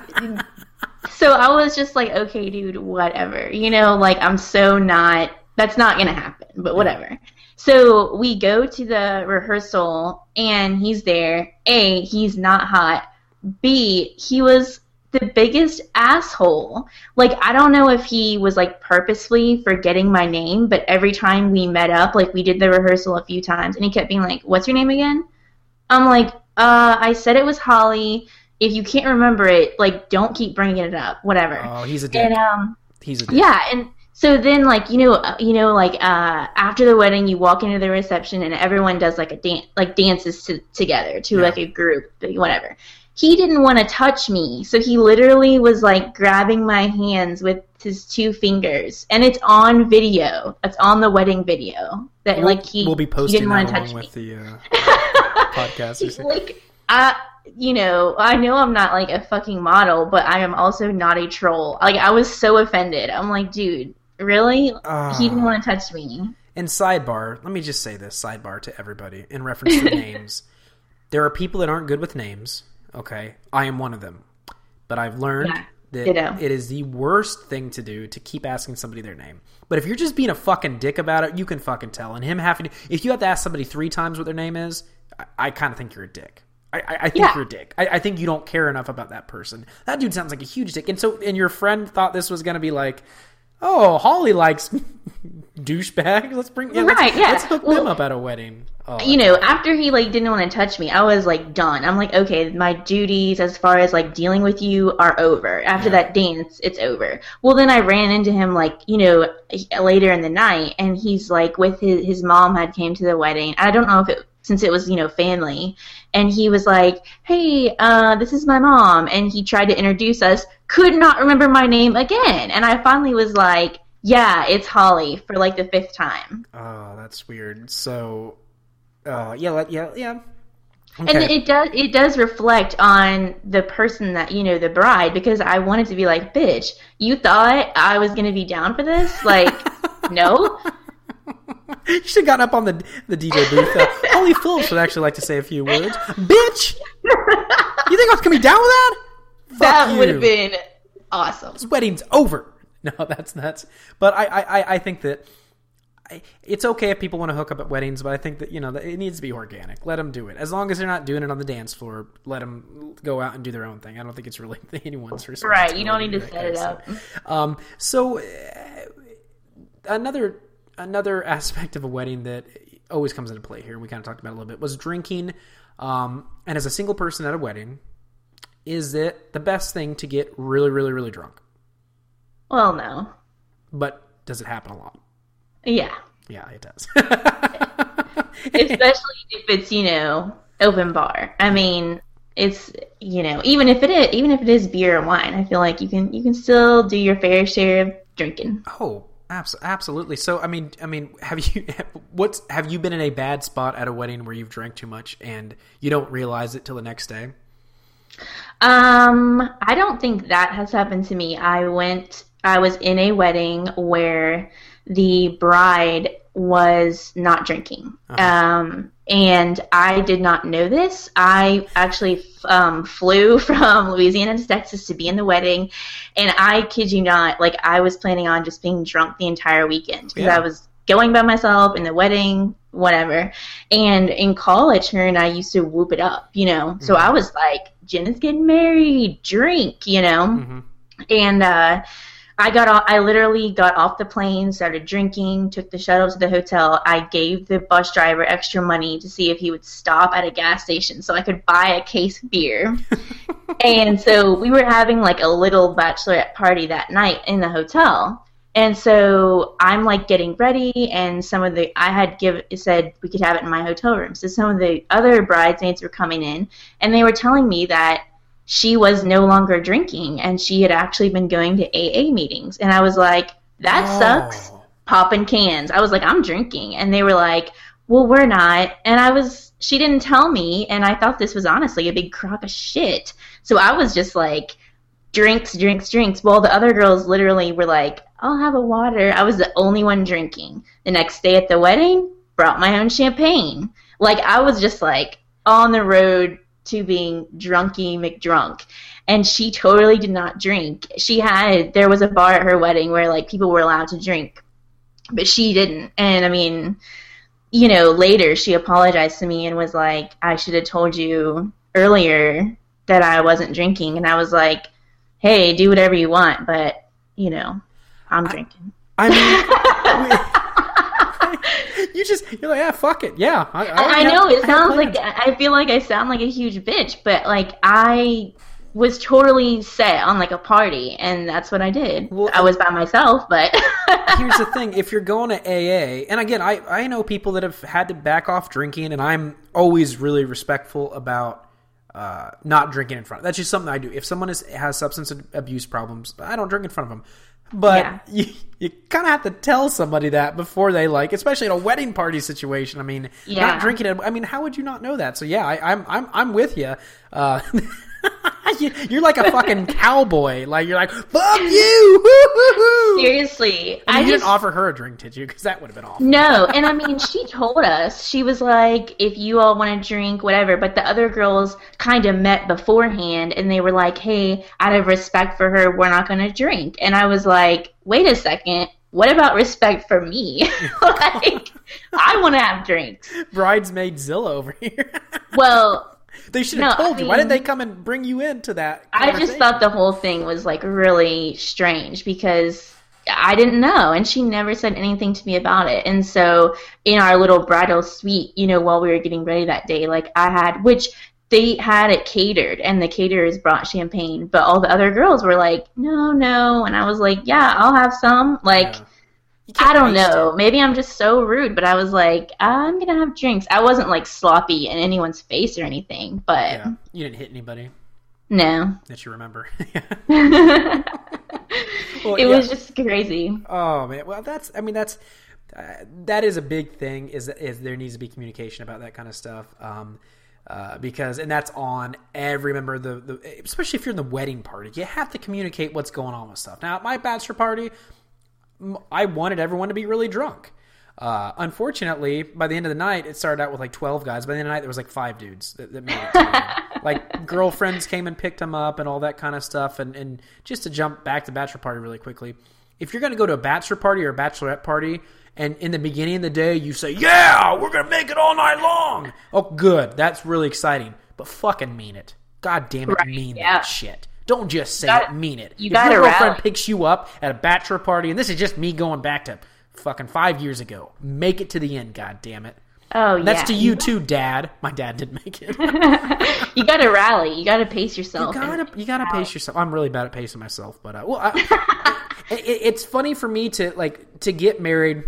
So I was just like, okay, dude, whatever. You know, like, I'm so not, that's not gonna happen, but whatever. So we go to the rehearsal, and he's there. A, he's not hot. B, he was the biggest asshole. Like, I don't know if he was, like, purposefully forgetting my name, but every time we met up, like, we did the rehearsal a few times, and he kept being like, what's your name again? I'm like, uh, I said it was Holly. If you can't remember it, like, don't keep bringing it up. Whatever. Oh, he's a dick. And, um, he's a dick. Yeah, and so then, like, you know, uh, you know, like, uh, after the wedding, you walk into the reception, and everyone does, like, a dance, like, dances to, together to, yeah. like, a group, whatever. He didn't want to touch me, so he literally was, like, grabbing my hands with his two fingers, and it's on video. It's on the wedding video that, we'll, like, he, we'll be posting he didn't want that to along touch with me. the uh, podcast. Like, I, you know, I know I'm not, like, a fucking model, but I am also not a troll. Like, I was so offended. I'm like, dude, really? Uh, he didn't want to touch me. And sidebar, let me just say this, sidebar to everybody, in reference to names. There are people that aren't good with names. Okay, I am one of them. But I've learned yeah, that ditto. It is the worst thing to do to keep asking somebody their name. But if you're just being a fucking dick about it, you can fucking tell. And him having to, if you have to ask somebody three times what their name is, I, I kind of think you're a dick. I, I, I think yeah. you're a dick. I, I think you don't care enough about that person. That dude sounds like a huge dick. And so, and your friend thought this was going to be like, oh, Holly likes douchebag. Let's bring yeah, right, let's, yeah. let's hook well, them up at a wedding. Oh, you know, after he like didn't want to touch me, I was like done. I'm like, okay, my duties as far as like dealing with you are over. After yeah. that dance, it's over. Well, then I ran into him like, you know, later in the night, and he's like with his his mom had came to the wedding. I don't know if it since it was, you know, family, and he was like, hey, uh, this is my mom, and he tried to introduce us, could not remember my name again, and I finally was like, yeah, it's Holly for like the fifth time. Oh, that's weird. So. Uh, yeah, yeah, yeah. Okay. And it does it does reflect on the person that, you know, the bride, because I wanted to be like, bitch, you thought I was going to be down for this? Like, no? You should have gotten up on the the D J booth. Uh, Holly Phillips would actually like to say a few words. Bitch! You think I was going to be down with that? Fuck that would have been awesome. This wedding's over. No, that's nuts. But I, I, I think that it's okay if people want to hook up at weddings, but I think that, you know, it needs to be organic. Let them do it. As long as they're not doing it on the dance floor, let them go out and do their own thing. I don't think it's really anyone's responsibility. Right, you don't need to set it up. So, um, so uh, another another aspect of a wedding that always comes into play here, and we kind of talked about it a little bit, was drinking. Um, and as a single person at a wedding, is it the best thing to get really, really, really drunk? Well, no. But does it happen a lot? Yeah. Yeah, it does. Especially if it's, you know, open bar. I mean, it's, you know, even if it is, even if it is beer or wine, I feel like you can you can still do your fair share of drinking. Oh, abs- absolutely. So, I mean, I mean, have you what's have you been in a bad spot at a wedding where you've drank too much and you don't realize it till the next day? Um, I don't think that has happened to me. I went I was in a wedding where the bride was not drinking. Uh-huh. Um, and I did not know this. I actually um, flew from Louisiana to Texas to be in the wedding. And I kid you not, like, I was planning on just being drunk the entire weekend. Because yeah. I was going by myself in the wedding, whatever. And in college, her and I used to whoop it up, you know. Mm-hmm. So I was like, Jenna's getting married, drink, you know. Mm-hmm. And, uh, I got off, I literally got off the plane, started drinking, took the shuttle to the hotel. I gave the bus driver extra money to see if he would stop at a gas station so I could buy a case of beer. And so we were having like a little bachelorette party that night in the hotel. And so I'm like getting ready, and some of the, I had give, said we could have it in my hotel room. So some of the other bridesmaids were coming in, and they were telling me that she was no longer drinking, and she had actually been going to A A meetings. And I was like, that oh. sucks. Popping cans. I was like, I'm drinking. And they were like, well, we're not. And I was, she didn't tell me, and I thought this was honestly a big crock of shit. So I was just like, drinks, drinks, drinks. Well, the other girls literally were like, I'll have a water. I was the only one drinking. The next day at the wedding, brought my own champagne. Like, I was just like on the road to being drunky McDrunk. And she totally did not drink. She had, there was a bar at her wedding where like people were allowed to drink, but she didn't. And I mean, you know, later she apologized to me and was like, I should have told you earlier that I wasn't drinking. And I was like, hey, do whatever you want, but you know, I'm drinking. I, I mean, you just, you're like, yeah, fuck it. Yeah. I, I, I know, have, it sounds like, I feel like I sound like a huge bitch, but like I was totally set on like a party, and that's what I did. Well, I was by myself, but. Here's the thing. If you're going to A A, and again, I, I know people that have had to back off drinking, and I'm always really respectful about uh, not drinking in front of them. That's just something I do. If someone is, has substance abuse problems, I don't drink in front of them. But yeah. you, you kind of have to tell somebody that before they, like, especially in a wedding party situation. I mean, yeah. not drinking it. I mean, how would you not know that? So yeah, I, I'm I'm I'm with you. Uh, you're like a fucking cowboy. Like, you're like, fuck you. Seriously, I mean, you just, didn't offer her a drink, did you? Because that would have been awful. No, and I mean, she told us, she was like, if you all want to drink, whatever. But the other girls kind of met beforehand, and they were like, hey, out of respect for her, we're not going to drink. And I was like, wait a second. What about respect for me? Like, I want to have drinks. Bridesmaid Zilla over here. Well, they should have no, told I mean, you. Why didn't they come and bring you into that? I just thought the whole thing was like really strange because I didn't know, and she never said anything to me about it. And so in our little bridal suite, you know, while we were getting ready that day, like I had, which they had it catered, and the caterers brought champagne, but all the other girls were like, no, no. And I was like, yeah, I'll have some. Like, yeah. I don't know. It. Maybe I'm just so rude, but I was like, I'm going to have drinks. I wasn't like sloppy in anyone's face or anything, but. Yeah. You didn't hit anybody? No. That you remember? Well, it yeah. was just crazy. Oh, man. Well, that's, I mean, that's, uh, that is a big thing is, is there needs to be communication about that kind of stuff. Um, Uh, because, and that's on every member of the, the, especially if you're in the wedding party, you have to communicate what's going on with stuff. Now, at my bachelor party, I wanted everyone to be really drunk. Uh, unfortunately, by the end of the night, it started out with like twelve guys. By the end of the night, there was like five dudes that, that made it to the Like, girlfriends came and picked them up and all that kind of stuff. And, and just to jump back to bachelor party really quickly, if you're going to go to a bachelor party or a bachelorette party, and in the beginning of the day, you say, yeah, we're going to make it all night long. Oh, good. That's really exciting. But fucking mean it. God damn it, right, mean yeah. that shit. Don't just say gotta, it, mean it. You if gotta your girlfriend rally. picks you up at a bachelor party, and this is just me going back to fucking five years ago, make it to the end, god damn it. Oh, yeah. That's to you too, Dad. My dad didn't make it. You got to rally. You got to pace yourself. You got to you got to pace yourself. I'm really bad at pacing myself, but uh, well, I, it, it's funny for me to like to get married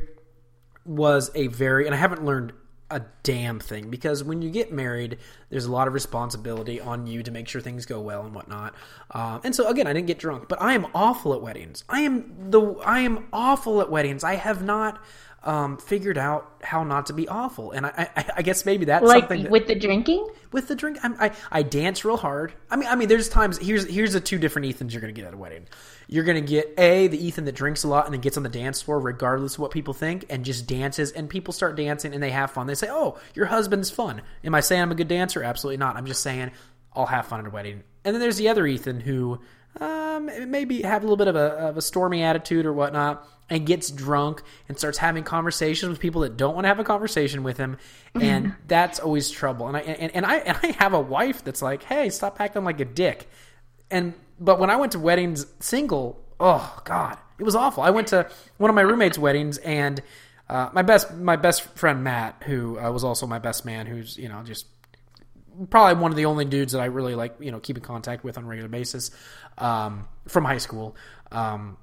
was a very, and I haven't learned a damn thing, because when you get married, there's a lot of responsibility on you to make sure things go well and whatnot. Um, and so again, I didn't get drunk, but I am awful at weddings. I am the I am awful at weddings. I have not um, figured out how not to be awful, and I, I, I guess maybe that's like something that, with the drinking. With the drink, I, I I dance real hard. I mean, I mean, there's times. Here's here's the two different Ethans you're gonna get at a wedding. You're gonna get a the Ethan that drinks a lot and then gets on the dance floor regardless of what people think and just dances, and people start dancing and they have fun. They say, "Oh, your husband's fun." Am I saying I'm a good dancer? Absolutely not. I'm just saying I'll have fun at a wedding. And then there's the other Ethan who um, maybe have a little bit of a, of a stormy attitude or whatnot, and gets drunk and starts having conversations with people that don't want to have a conversation with him, and that's always trouble. And I and, and I and I have a wife that's like, "Hey, stop acting like a dick." And but when I went to weddings single, oh god, it was awful. I went to one of my roommates' weddings, and uh, my best my best friend Matt, who uh, was also my best man, who's you know just probably one of the only dudes that I really like you know keep in contact with on a regular basis um, from high school. Um,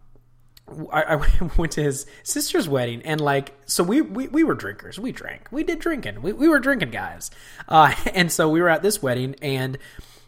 I, I went to his sister's wedding, and like, so we, we, we were drinkers. We drank. We did drinking. We we were drinking guys. Uh, and so we were at this wedding, and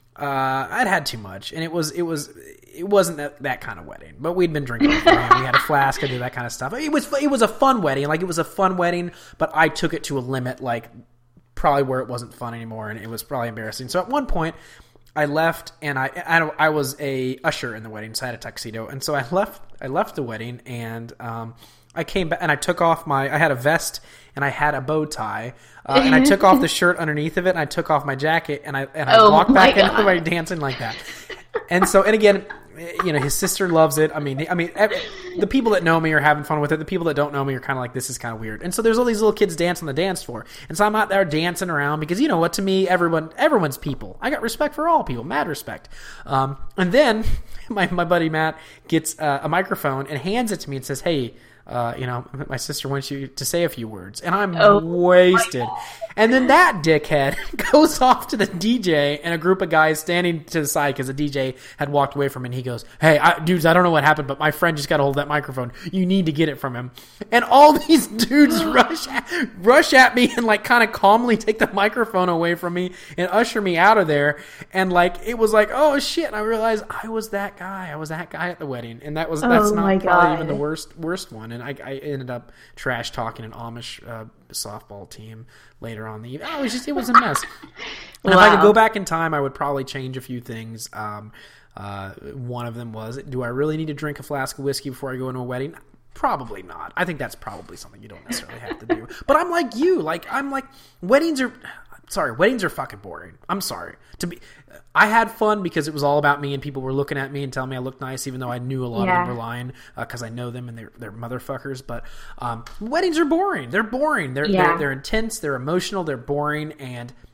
uh, I'd had too much, and it was it was it wasn't that, that kind of wedding. But we'd been drinking. We had a flask and do that kind of stuff. It was it was a fun wedding. Like, it was a fun wedding, but I took it to a limit, like probably where it wasn't fun anymore, and it was probably embarrassing. So at one point, I left, and I, I I was a usher in the wedding, so I had a tuxedo, and so I left I left the wedding, and um, I came back, and I took off my I had a vest, and I had a bow tie, uh, and I took off the shirt underneath of it, and I took off my jacket, and I and I oh walked back God. into the wedding dancing like that, and so and again, you know, his sister loves it. I mean, I mean, every, the people that know me are having fun with it. The people that don't know me are kind of like, this is kind of weird. And so there's all these little kids dancing on the dance floor, and so I'm out there dancing around because you know what? To me, everyone, everyone's people. I got respect for all people, mad respect. Um, and then my my buddy Matt gets uh, a microphone and hands it to me and says, "Hey, uh, you know, my sister wants you to say a few words," and I'm oh, wasted. And then that dickhead goes off to the D J and a group of guys standing to the side because the D J had walked away from him, and he goes, "Hey, I, dudes, I don't know what happened, but my friend just got a hold of that microphone. You need to get it from him." And all these dudes rush at, rush at me and like kind of calmly take the microphone away from me and usher me out of there. And like, it was like, oh shit! And I realized I was that guy. I was that guy at the wedding, and that was oh, that's not my probably God. even the worst worst one. And I, I ended up trash talking an Amish uh, softball team later on in the evening. Oh, it was just it was a mess. And wow. if I could go back in time, I would probably change a few things. Um, uh, one of them was, do I really need to drink a flask of whiskey before I go into a wedding? Probably not. I think that's probably something you don't necessarily have to do. But I'm like you. Like I'm like weddings are. Sorry, weddings are fucking boring. I'm sorry. To be, I had fun because it was all about me, and people were looking at me and telling me I looked nice, even though I knew a lot yeah. of them were lying because uh, I know them and they're they're motherfuckers. But um, weddings are boring. They're boring. They're, yeah. they're they're intense. They're emotional. They're boring. And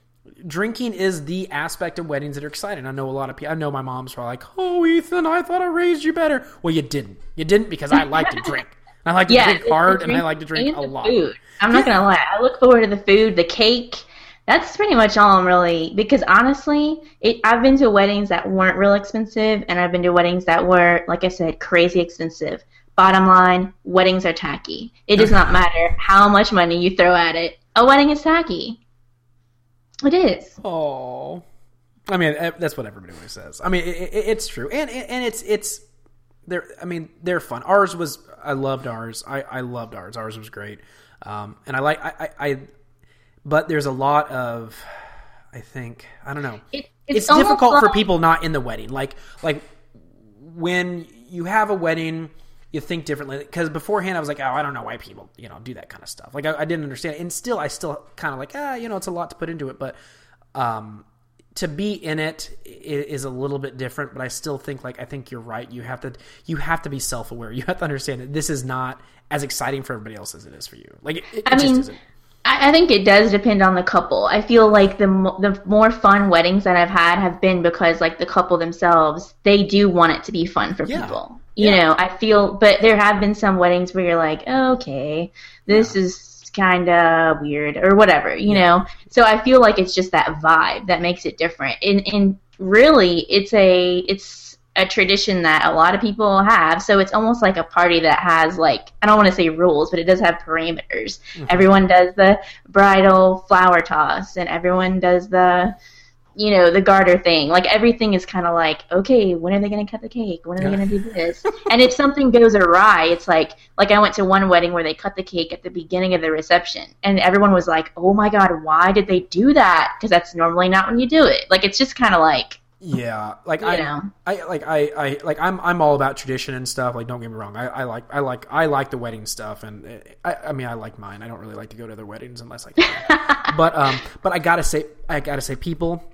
drinking is the aspect of weddings that are exciting. I know a lot of people. I know my mom's probably like, "Oh, Ethan, I thought I raised you better." Well, you didn't. You didn't because I like to drink. I like to yeah, drink hard, and I like to drink a lot. Food. I'm not gonna lie. I look forward to the food, the cake. That's pretty much all I'm really. Because honestly, it, I've been to weddings that weren't real expensive, and I've been to weddings that were, like I said, crazy expensive. Bottom line, weddings are tacky. It does not matter how much money you throw at it. A wedding is tacky. It is. Oh, I mean that's what everybody always says. I mean it, it, it's true, and and it's it's they're. I mean they're fun. Ours was. I loved ours. I, I loved ours. Ours was great, um, and I like I, I, I. But there's a lot of, I think I don't know. It, it's it's difficult like... for people not in the wedding. Like like when you have a wedding. You think differently because beforehand I was like, oh, I don't know why people, you know, do that kind of stuff. Like I, I didn't understand it. And still, I still kind of like, ah, you know, it's a lot to put into it. But um, to be in it is a little bit different. But I still think like, I think you're right. You have to, you have to be self-aware. You have to understand that this is not as exciting for everybody else as it is for you. Like it, it I just mean, isn't. I think it does depend on the couple. I feel like the the more fun weddings that I've had have been because like the couple themselves, they do want it to be fun for yeah. people. You yeah. know, I feel, but there have been some weddings where you're like, oh, okay, this yeah. is kind of weird or whatever, you yeah. know? So I feel like it's just that vibe that makes it different. And, and really, it's a, it's a tradition that a lot of people have. So it's almost like a party that has like, I don't want to say rules, but it does have parameters. Mm-hmm. Everyone does the bridal flower toss and everyone does the, you know, the garter thing. Like, everything is kind of like, okay, when are they going to cut the cake? When are they going to do this? And if something goes awry, it's like, like I went to one wedding where they cut the cake at the beginning of the reception. And everyone was like, oh my God, why did they do that? Because that's normally not when you do it. Like, it's just kind of like, yeah, like I, know. I, like I, I, like I'm, I'm all about tradition and stuff. Like, don't get me wrong, I, I like, I like, I like the wedding stuff, and it, I, I mean, I like mine. I don't really like to go to other weddings unless I can. but, um, but I gotta say, I gotta say, people.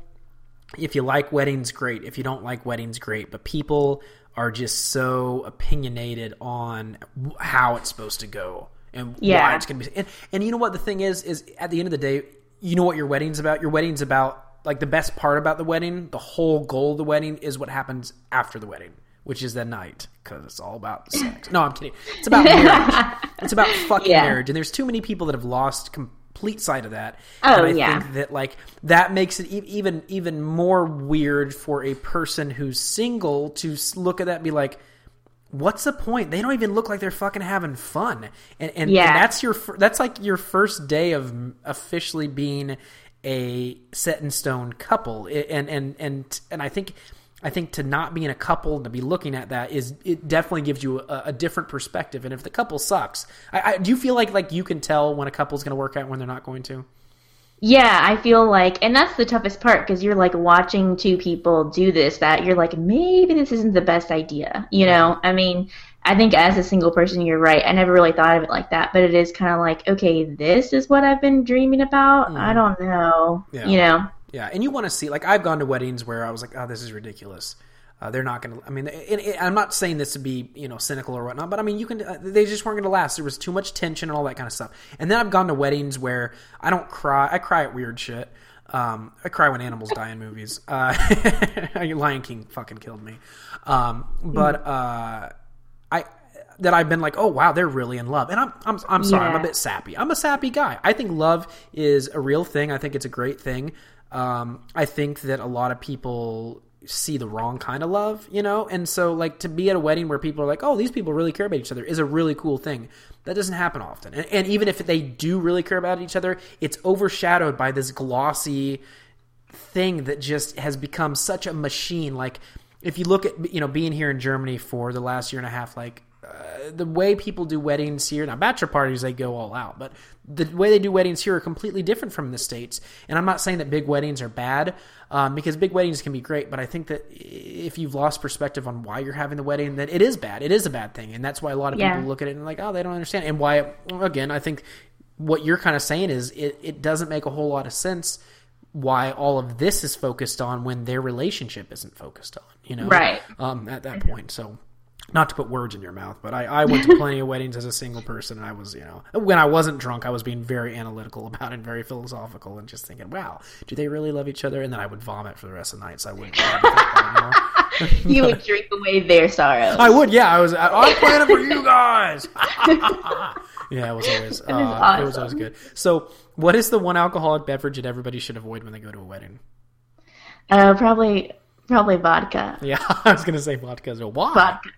If you like weddings, great. If you don't like weddings, great. But people are just so opinionated on how it's supposed to go and yeah. why it's going to be. And, and you know what the thing is, is at the end of the day, you know what your wedding's about? Your wedding's about, like, the best part about the wedding, the whole goal of the wedding is what happens after the wedding, which is the night, because it's all about the sex. No, I'm kidding. It's about marriage. It's about fucking yeah. marriage. And there's too many people that have lost completely complete sight of that. Oh, and I yeah. think that like that makes it e- even even more weird for a person who's single to look at that and be like, what's the point? They don't even look like they're fucking having fun. And and, yeah. and that's your that's like your first day of officially being a set in stone couple. And and and and I think I think to not be in a couple, to be looking at that, is it definitely gives you a, a different perspective. And if the couple sucks, I, I, do you feel like like you can tell when a couple's going to work out and when they're not going to? Yeah, I feel like, and that's the toughest part, because you're like watching two people do this, that you're like, maybe this isn't the best idea. You know, I mean, I think as a single person, you're right. I never really thought of it like that, but it is kind of like, okay, this is what I've been dreaming about. Mm. I don't know, yeah. you know. Yeah, and you want to see, like, I've gone to weddings where I was like, oh, this is ridiculous. Uh, they're not going to, I mean, it, it, I'm not saying this to be, you know, cynical or whatnot, but I mean, you can, uh, they just weren't going to last. There was too much tension and all that kind of stuff. And then I've gone to weddings where I don't cry. I cry at weird shit. Um, I cry when animals die in movies. Uh, Lion King fucking killed me. Um, but, uh, I, that I've been like, oh wow, they're really in love. And I'm I'm I'm sorry, yeah. I'm a bit sappy. I'm a sappy guy. I think love is a real thing. I think it's a great thing. Um, I think that a lot of people see the wrong kind of love, you know? And so like to be at a wedding where people are like, oh, these people really care about each other is a really cool thing. That doesn't happen often. And, and even if they do really care about each other, it's overshadowed by this glossy thing that just has become such a machine. Like if you look at, you know, being here in Germany for the last year and a half, like, Uh, the way people do weddings here, now bachelor parties, they go all out, but the way they do weddings here are completely different from the States. And I'm not saying that big weddings are bad, um, because big weddings can be great, but I think that if you've lost perspective on why you're having the wedding, that it is bad. It is a bad thing. And that's why a lot of yeah. people look at it and like, oh, they don't understand. And why, again, I think what you're kind of saying is it, it doesn't make a whole lot of sense why all of this is focused on when their relationship isn't focused on, you know, right. um, at that point. So not to put words in your mouth, but I, I went to plenty of weddings as a single person, and I was, you know, when I wasn't drunk, I was being very analytical about it, very philosophical, and just thinking, wow, do they really love each other? And then I would vomit for the rest of the night, so I wouldn't think about it anymore. You would drink away their sorrows. I would, yeah. I was, I, I'm planning for you guys. Yeah, it was always, uh, awesome. It was always good. So, what is the one alcoholic beverage that everybody should avoid when they go to a wedding? Uh, probably, probably vodka. Yeah, I was gonna say vodka. So why? Vodka.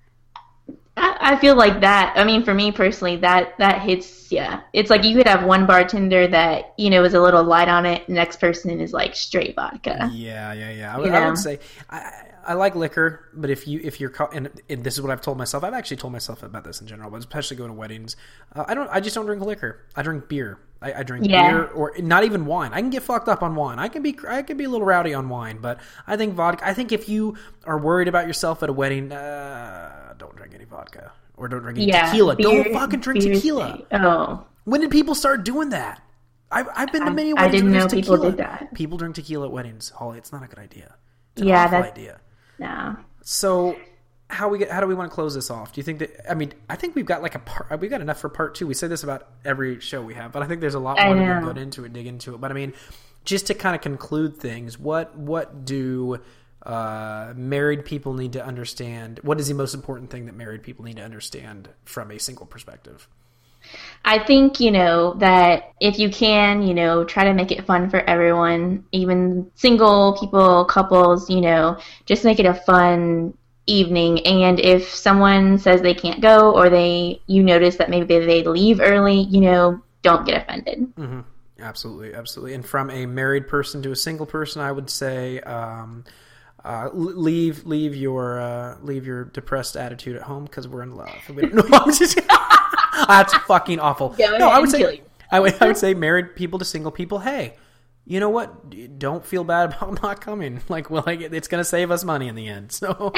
I feel like that, I mean, for me personally, that, that hits, yeah. It's like you could have one bartender that, you know, is a little light on it. The next person is like straight vodka. Yeah, yeah, yeah. I, would, I would say, I, I like liquor, but if you, if you're, and, and this is what I've told myself, I've actually told myself about this in general, but especially going to weddings, uh, I don't, I just don't drink liquor. I drink beer. I, I drink yeah. beer, or not even wine. I can get fucked up on wine. I can be, I can be a little rowdy on wine, but I think vodka, I think if you are worried about yourself at a wedding, uh, don't drink any vodka. Or don't drink any yeah, tequila. Beer, don't fucking drink tequila. Oh. When did people start doing that? I've, I've been to many I, weddings I didn't know tequila. people did that. People drink tequila at weddings. Holly, it's not a good idea. It's an yeah, awful that's, idea. No. So how we get, how do we want to close this off? Do you think that, I mean, I think we've got like a part, we've got enough for part two. We say this about every show we have, but I think there's a lot more to go into it, dig into it. But I mean, just to kind of conclude things, what, what do uh, married people need to understand? What is the most important thing that married people need to understand from a single perspective? I think, you know, that if you can, you know, try to make it fun for everyone, even single people, couples, you know, just make it a fun evening. And if someone says they can't go, or they, you notice that maybe they leave early, you know, don't get offended. Mm-hmm. Absolutely. Absolutely. And from a married person to a single person, I would say, um, Uh, leave, leave your, uh, leave your depressed attitude at home because we're in love. We don't know. I'm just, that's fucking awful. Go no, I would say, I would, I would say, married people to single people. Hey, you know what? Don't feel bad about not coming. Like, well, like, it's gonna save us money in the end. So,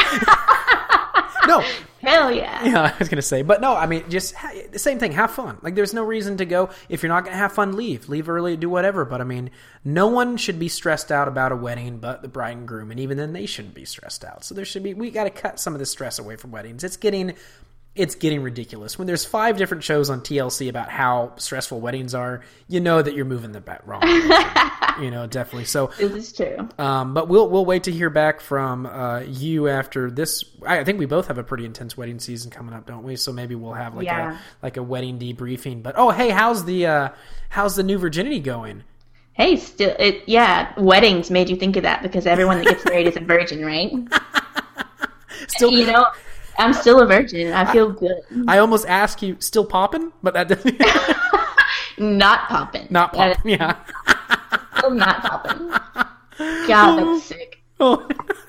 no, hell yeah. Yeah, I was gonna say, but no, I mean, just ha- the same thing. Have fun. Like, there's no reason to go if you're not gonna have fun. Leave, leave early, do whatever. But I mean, no one should be stressed out about a wedding, but the bride and groom, and even then, they shouldn't be stressed out. So there should be. We got to cut some of the stress away from weddings. It's getting. It's getting ridiculous. When there's five different shows on T L C about how stressful weddings are, you know that you're moving the bet wrong direction. You know, definitely. So this is true. Um, but we'll we'll wait to hear back from uh, you after this. I think we both have a pretty intense wedding season coming up, don't we? So maybe we'll have like yeah. a like a wedding debriefing. But oh, hey, how's the uh, how's the new virginity going? Hey, still, it yeah. Weddings made you think of that because everyone that gets married is a virgin, right? Still, you know. I'm still a virgin. I feel I, good. I almost asked you, still popping? But that doesn't... Not popping. Not popping, yeah. Still not popping. God, that's sick. Oh.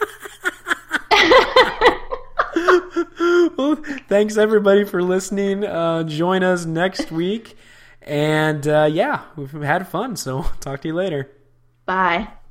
Well, thanks, everybody, for listening. Uh, join us next week. And, uh, yeah, we've had fun, so talk to you later. Bye.